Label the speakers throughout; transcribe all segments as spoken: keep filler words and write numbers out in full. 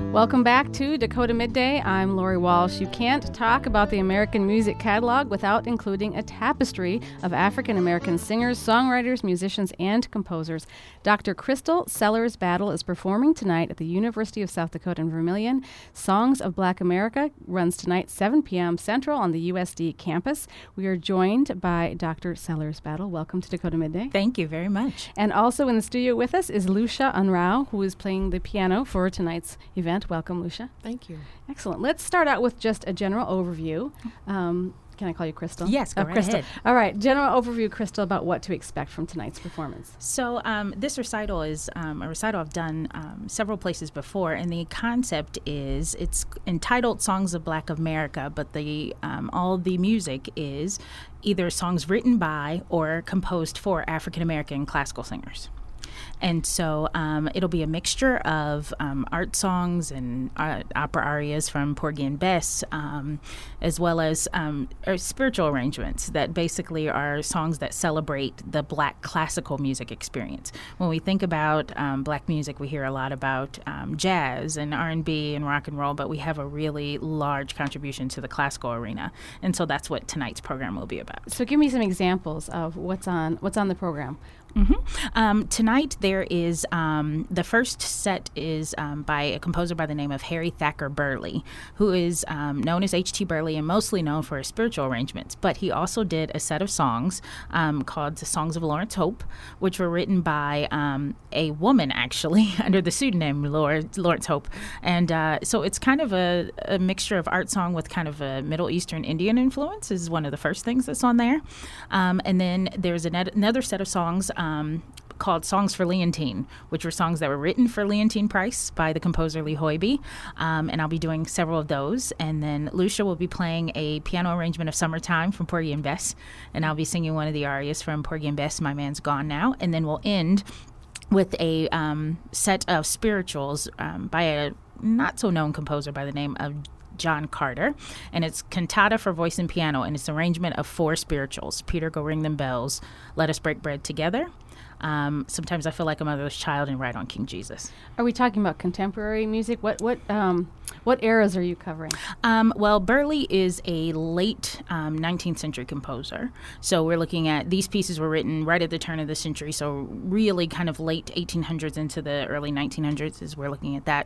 Speaker 1: Welcome back to Dakota Midday. I'm Lori Walsh. You can't talk about the American music catalog without including a tapestry of African American singers, songwriters, musicians, and composers. Doctor Crystal Sellers Battle is performing tonight at the University of South Dakota in Vermilion. Songs of Black America runs tonight seven p.m. Central on the U S D campus. We are joined by Doctor Sellers Battle. Welcome to Dakota Midday.
Speaker 2: Thank you very much.
Speaker 1: And also in the studio with us is Lucia Unrau, who is playing the piano for tonight's event. Welcome, Lucia.
Speaker 3: Thank you.
Speaker 1: Excellent. Let's start out with just a general overview. Um, can I call you Crystal?
Speaker 2: Yes, go
Speaker 1: oh,
Speaker 2: right
Speaker 1: Crystal.
Speaker 2: ahead.
Speaker 1: All right. General overview, Crystal, about what to expect from tonight's performance.
Speaker 2: So um, this recital is um, a recital I've done um, several places before, and the concept is it's entitled Songs of Black America, but the um, all the music is either songs written by or composed for African American classical singers. And so um, it'll be a mixture of um, art songs and uh, opera arias from Porgy and Bess, um, as well as um, spiritual arrangements that basically are songs that celebrate the Black classical music experience. When we think about um, Black music, we hear a lot about um, jazz and R and B and rock and roll, but we have a really large contribution to the classical arena. And so that's what tonight's program will be about.
Speaker 1: So give me some examples of what's on what's on the program.
Speaker 2: Mm-hmm. Um, tonight there is um, the first set is um, by a composer by the name of Harry Thacker Burley, who is um, known as H T Burley and mostly known for his spiritual arrangements. But he also did a set of songs um, called the Songs of Lawrence Hope, which were written by um, a woman actually under the pseudonym Lawrence Hope. And uh, so it's kind of a, a mixture of art song with kind of a Middle Eastern Indian influence is one of the first things that's on there. Um, and then there's an ed- another set of songs Um, called Songs for Leontine, which were songs that were written for Leontine Price by the composer Lee Hoiby. Um, and I'll be doing several of those. And then Lucia will be playing a piano arrangement of Summertime from Porgy and Bess. And I'll be singing one of the arias from Porgy and Bess, My Man's Gone Now. And then we'll end with a um, set of spirituals um, by a not-so-known composer by the name of John Carter, and it's Cantata for Voice and Piano, and it's an arrangement of four spirituals: Peter, Go Ring Them Bells, Let Us Break Bread Together, Um, Sometimes I Feel Like a Motherless Child, and Ride on King Jesus.
Speaker 1: Are we talking about contemporary music? What what um, what eras are you covering?
Speaker 2: Um, well, Burley is a late um, nineteenth century composer. So we're looking at these pieces were written right at the turn of the century. So really kind of late eighteen hundreds into the early nineteen hundreds as we're looking at that.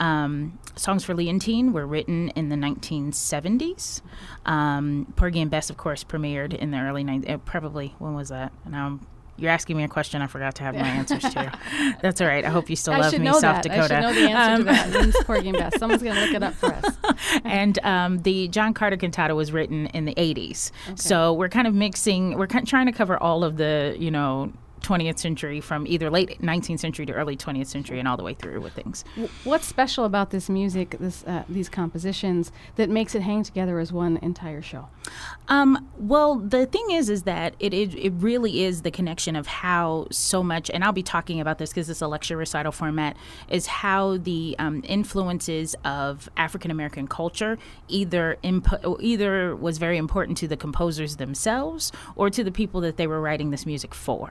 Speaker 2: Um, Songs for Leontine were written in the nineteen seventies. Um, Porgy and Bess, of course, premiered in the early nineties. Uh, probably, when was that? Now You're asking me a question I forgot to have my answers to. That's all right. I hope you still
Speaker 1: I
Speaker 2: love
Speaker 1: should
Speaker 2: me,
Speaker 1: know
Speaker 2: South
Speaker 1: that.
Speaker 2: Dakota.
Speaker 1: I should know the answer
Speaker 2: Um,
Speaker 1: to that. It's Porgy and Bess. Someone's going to look it up for us.
Speaker 2: And um, the John Carter cantata was written in the eighties.
Speaker 1: Okay.
Speaker 2: So we're kind of mixing, we're kind of trying to cover all of the, you know, twentieth century from either late nineteenth century to early twentieth century and all the way through with things.
Speaker 1: What's special about this music, this uh, these compositions, that makes it hang together as one entire show?
Speaker 2: Um, well, the thing is, is that it, it it really is the connection of how so much, and I'll be talking about this because it's a lecture recital format, is how the um, influences of African American culture either impo- or either was very important to the composers themselves or to the people that they were writing this music for.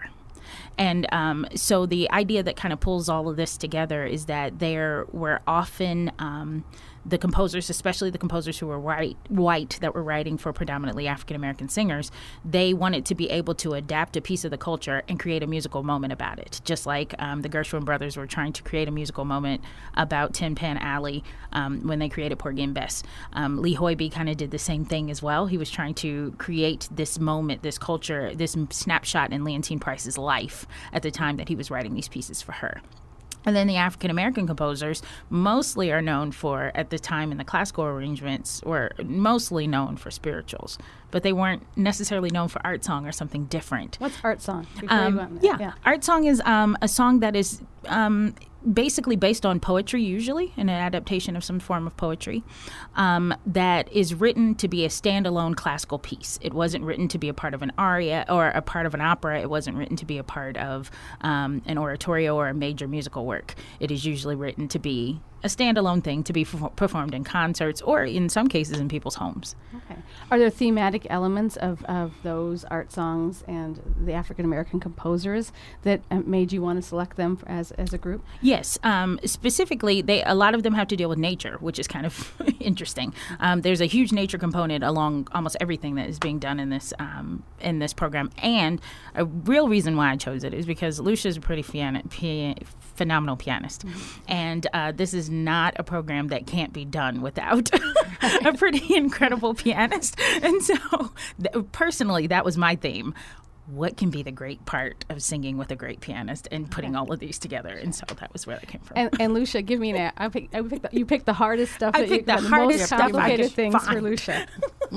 Speaker 2: And um, so the idea that kind of pulls all of this together is that there were often um, the composers, especially the composers who were white, white that were writing for predominantly African-American singers, they wanted to be able to adapt a piece of the culture and create a musical moment about it. Just like um, the Gershwin brothers were trying to create a musical moment about Tin Pan Alley um, when they created Porgy and Bess. Um, Lee Hoiby kind of did the same thing as well. He was trying to create this moment, this culture, this snapshot in Leontine Price's life at the time that he was writing these pieces for her. And then the African-American composers mostly are known for, at the time in the classical arrangements, were mostly known for spirituals, but they weren't necessarily known for art song or something different.
Speaker 1: What's art song?
Speaker 2: Um,
Speaker 1: you go on
Speaker 2: yeah.
Speaker 1: yeah,
Speaker 2: art song is um, a song that is um, basically based on poetry, usually, an adaptation of some form of poetry, um, that is written to be a standalone classical piece. It wasn't written to be a part of an aria or a part of an opera. It wasn't written to be a part of um, an oratorio or a major musical work. It is usually written to be a standalone thing to be f- performed in concerts or in some cases in people's homes.
Speaker 1: Okay. Are there thematic elements of, of those art songs and the African American composers that uh, made you want to select them f- as as a group?
Speaker 2: Yes. Um, specifically, they a lot of them have to deal with nature, which is kind of interesting. Um, there's a huge nature component along almost everything that is being done in this um, in this program. And a real reason why I chose it is because Lucia is a pretty piano, pia- phenomenal pianist. Mm-hmm. And uh, this is not a program that can't be done without a pretty incredible pianist. And so th- personally, that was my theme. What can be the great part of singing with a great pianist and putting all of these together? And so that was where that came from.
Speaker 1: And, and Lucia, give me an. I pick, I picked the, you picked the hardest stuff.
Speaker 2: I
Speaker 1: that
Speaker 2: picked
Speaker 1: you,
Speaker 2: the
Speaker 1: the
Speaker 2: hardest
Speaker 1: most
Speaker 2: stuff I
Speaker 1: complicated
Speaker 2: could
Speaker 1: things
Speaker 2: find.
Speaker 1: for Lucia.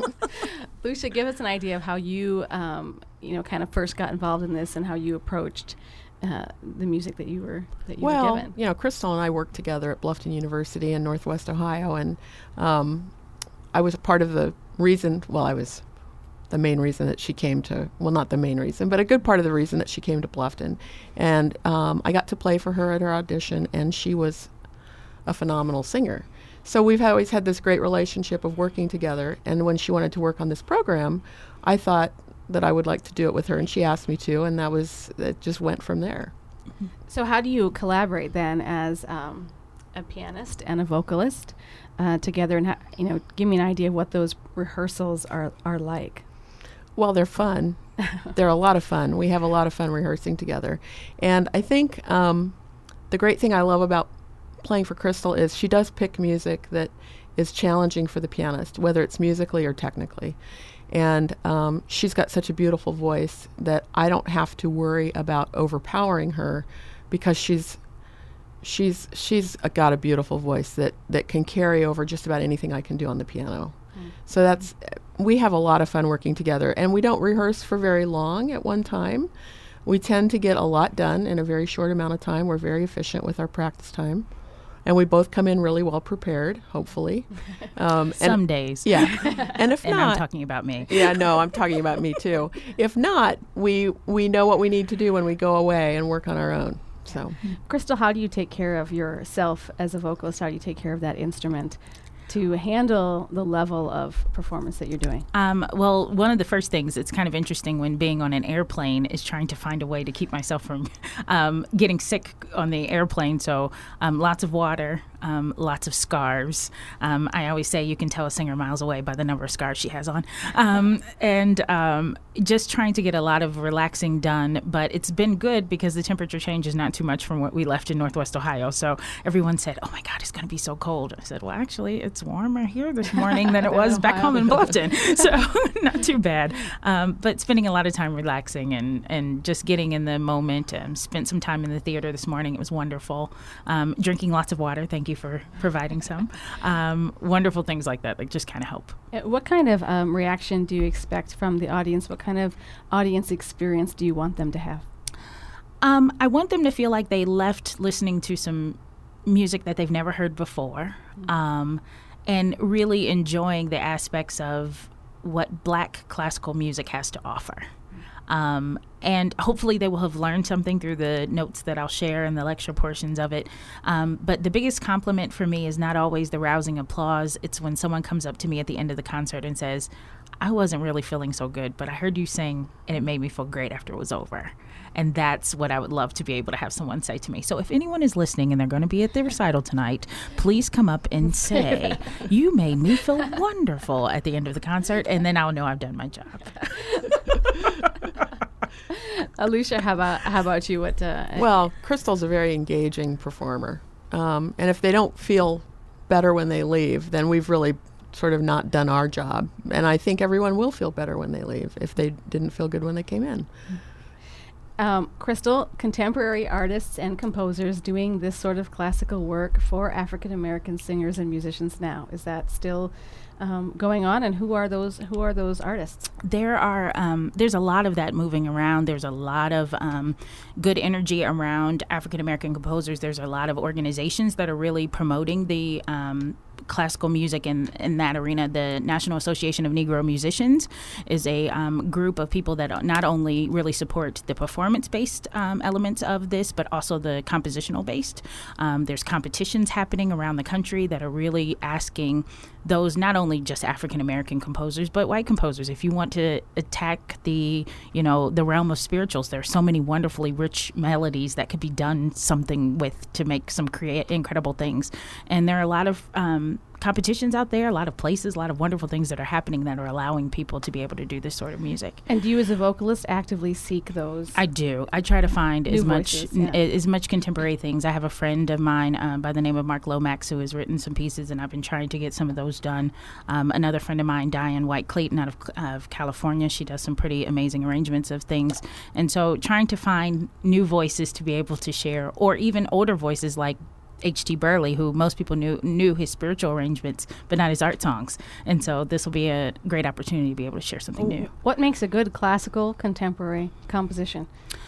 Speaker 1: Lucia, give us an idea of how you, um, you know, kind of first got involved in this and how you approached uh, the music that you were that you
Speaker 3: well,
Speaker 1: were given.
Speaker 3: you know, Crystal and I worked together at Bluffton University in Northwest Ohio, and um, I was a part of the reason. Well, I was. the main reason that she came to, well, not the main reason, but a good part of the reason that she came to Bluffton. And um, I got to play for her at her audition, and she was a phenomenal singer. So we've always had this great relationship of working together. And when she wanted to work on this program, I thought that I would like to do it with her, and she asked me to, and that was, it just went from there.
Speaker 1: So how do you collaborate then as um, a pianist and a vocalist uh, together? And, ha- you know, give me an idea of what those rehearsals are, are like.
Speaker 3: Well, they're fun. They're a lot of fun. We have a lot of fun rehearsing together. And I think um, the great thing I love about playing for Crystal is she does pick music that is challenging for the pianist, whether it's musically or technically. And um, she's got such a beautiful voice that I don't have to worry about overpowering her, because she's she's she's a, got a beautiful voice that, that can carry over just about anything I can do on the piano. Mm. So that's we have a lot of fun working together, and we don't rehearse for very long at one time. We tend to get a lot done in a very short amount of time. We're very efficient with our practice time. And we both come in really well prepared, hopefully.
Speaker 2: Um, Some days.
Speaker 3: Yeah. And if
Speaker 2: and
Speaker 3: not...
Speaker 2: I'm talking about me.
Speaker 3: Yeah, no, I'm talking about me too. If not, we we know what we need to do when we go away and work on our own. So,
Speaker 1: Crystal, how do you take care of yourself as a vocalist? How do you take care of that instrument to handle the level of performance that you're doing?
Speaker 2: Um, well, one of the first things that's kind of interesting when being on an airplane is trying to find a way to keep myself from um, getting sick on the airplane. So um, lots of water, um, lots of scarves. Um, I always say you can tell a singer miles away by the number of scarves she has on. Um, and um, just trying to get a lot of relaxing done. But it's been good because the temperature change is not too much from what we left in Northwest Ohio. So everyone said, oh my God, it's going to be so cold. I said, well, actually, it's warmer here this morning than it was back home in Bluffton. So not too bad. Um, but spending a lot of time relaxing and, and just getting in the moment. Um, spent some time in the theater this morning. It was wonderful. Um, drinking lots of water. Thank you for providing some. Um, wonderful things like that, like just kind of help.
Speaker 1: Uh, what kind of um, reaction do you expect from the audience? What kind of audience experience do you want them to have?
Speaker 2: Um, I want them to feel like they left listening to some music that they've never heard before. Mm-hmm. Um, and really enjoying the aspects of what Black classical music has to offer. Um, and hopefully they will have learned something through the notes that I'll share in the lecture portions of it. Um, but the biggest compliment for me is not always the rousing applause. It's when someone comes up to me at the end of the concert and says, I wasn't really feeling so good, but I heard you sing and it made me feel great after it was over. And that's what I would love to be able to have someone say to me. So if anyone is listening and they're going to be at the recital tonight, please come up and say, you made me feel wonderful at the end of the concert, and then I'll know I've done my job.
Speaker 1: Alicia, how about how about you? What? Uh,
Speaker 3: well, Crystal's a very engaging performer. Um, and if they don't feel better when they leave, then we've really sort of not done our job. And I think everyone will feel better when they leave if they didn't feel good when they came in.
Speaker 1: Um, Crystal, contemporary artists and composers doing this sort of classical work for African American singers and musicians now. Is that still um, going on? And who are those? Who are those artists?
Speaker 2: There are. Um, there's a lot of that moving around. There's a lot of um, good energy around African American composers. There's a lot of organizations that are really promoting the um, classical music in, in that arena. The National Association of Negro Musicians is a um, group of people that not only really support the performance-based um, elements of this, but also the compositional-based. Um, there's competitions happening around the country that are really asking those, not only just African-American composers, but white composers. If you want to attack the, you know, the realm of spirituals, there are so many wonderfully rich melodies that could be done something with to make some create incredible things. And there are a lot of um, competitions out there, a lot of places, a lot of wonderful things that are happening that are allowing people to be able to do this sort of music.
Speaker 1: And do you, as a vocalist, actively seek those?
Speaker 2: I do. I try to find
Speaker 1: New
Speaker 2: as
Speaker 1: voices,
Speaker 2: much
Speaker 1: yeah.
Speaker 2: n- as much contemporary things. I have a friend of mine um, by the name of Mark Lomax who has written some pieces, and I've been trying to get some of those done. Um, another friend of mine, Diane White Clayton, out of, of California, she does some pretty amazing arrangements of things. And so trying to find new voices to be able to share, or even older voices like H T Burley, who most people knew knew his spiritual arrangements, but not his art songs. And so this will be a great opportunity to be able to share something new.
Speaker 1: What makes a good classical contemporary composition?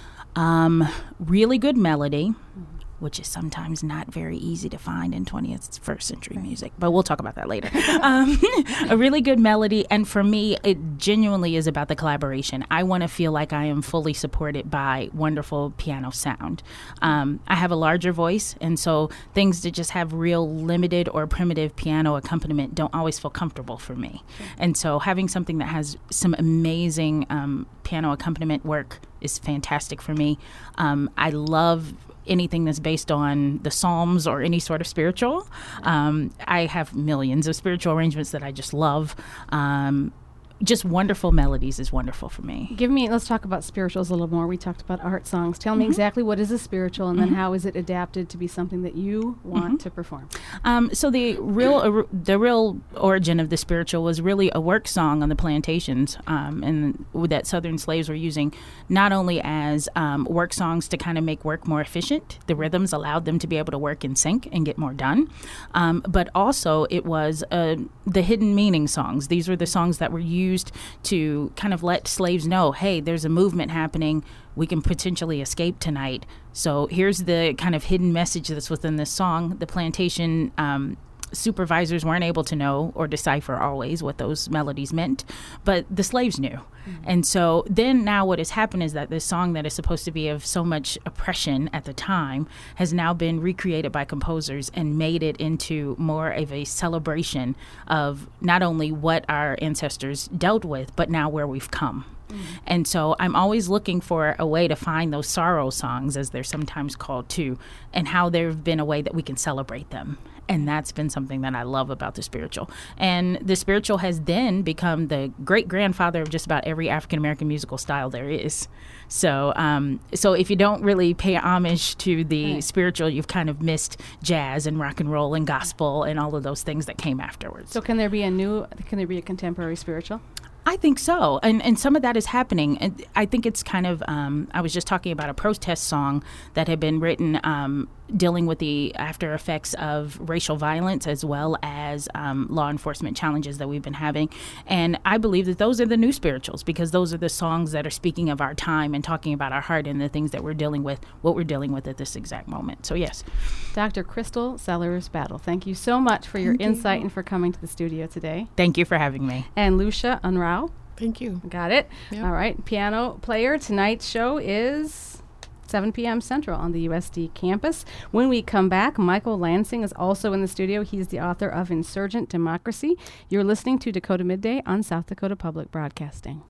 Speaker 2: Um, really good melody, mm-hmm. which is sometimes not very easy to find in twenty-first century music, but we'll talk about that later. um, a really good melody, and for me, it genuinely is about the collaboration. I want to feel like I am fully supported by wonderful piano sound. Um, I have a larger voice, and so things that just have real limited or primitive piano accompaniment don't always feel comfortable for me. Sure. And so having something that has some amazing um, piano accompaniment work is fantastic for me. Um, I love anything that's based on the Psalms or any sort of spiritual. Um, I have millions of spiritual arrangements that I just love. Um, just wonderful melodies is wonderful for me.
Speaker 1: Give me, let's talk about spirituals a little more. We talked about art songs. Tell me mm-hmm. exactly what is a spiritual, and mm-hmm. then how is it adapted to be something that you want mm-hmm. to perform? Um,
Speaker 2: so the real uh, the real origin of the spiritual was really a work song on the plantations, um, and that Southern slaves were using not only as um, work songs to kind of make work more efficient. The rhythms allowed them to be able to work in sync and get more done, um, but also it was uh, the hidden meaning songs. These were the songs that were used to kind of let slaves know, hey, there's a movement happening. We can potentially escape tonight. So here's the kind of hidden message that's within this song. The plantation um, supervisors weren't able to know or decipher always what those melodies meant, but the slaves knew. Mm-hmm. And so then now what has happened is that this song that is supposed to be of so much oppression at the time has now been recreated by composers and made it into more of a celebration of not only what our ancestors dealt with, but now where we've come. Mm-hmm. And so I'm always looking for a way to find those sorrow songs, as they're sometimes called too, and how there have been a way that we can celebrate them. And that's been something that I love about the spiritual. And the spiritual has then become the great-grandfather of just about every African-American musical style there is. So um, so if you don't really pay homage to the right. spiritual, you've kind of missed jazz and rock and roll and gospel and all of those things that came afterwards.
Speaker 1: So can there be a new, can there be a contemporary spiritual?
Speaker 2: I think so. And and some of that is happening. And I think it's kind of, um, I was just talking about a protest song that had been written um, dealing with the after effects of racial violence as well as um, law enforcement challenges that we've been having. And I believe that those are the new spirituals, because those are the songs that are speaking of our time and talking about our heart and the things that we're dealing with, what we're dealing with at this exact moment. So, yes.
Speaker 1: Doctor Crystal Sellers Battle, thank you so much for your thank insight you. and for coming to the studio today.
Speaker 2: Thank you for having me.
Speaker 1: And Lucia Unruh.
Speaker 3: Thank you.
Speaker 1: Got it.
Speaker 3: Yep.
Speaker 1: All right. Piano player. Tonight's show is seven p.m. Central on the U S D campus. When we come back, Michael Lansing is also in the studio. He's the author of Insurgent Democracy. You're listening to Dakota Midday on South Dakota Public Broadcasting.